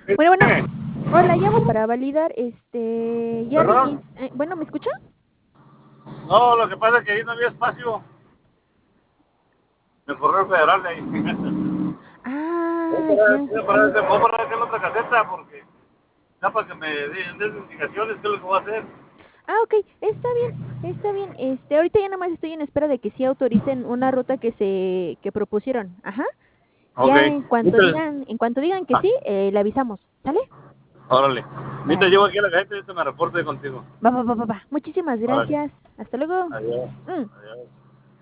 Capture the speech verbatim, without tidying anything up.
Bueno, bueno. Eh, Hola, llamo para validar, este, ya regis... ¿Perdón? eh, bueno, ¿me escucha? No, lo que pasa es que ahí no había espacio. El correo federal de ahí. Voy Ah, para, ya. voy para, voy para acá en la otra caseta porque ya para que me den des indicaciones qué es lo que voy a hacer. Ah, ok, está bien, está bien. Este, ahorita ya nada más estoy en espera de que sí autoricen una ruta que se, que propusieron. Ajá. Ok. Ya en cuanto Mientras, digan, en cuanto digan que ah, sí, eh, le avisamos. ¿Sale? órale. Mientras Vale. llevo aquí a la caseta y te me reporte contigo. Va, va, va, va, va. Muchísimas Órale. gracias. Hasta luego. Adiós. Mm. Adiós.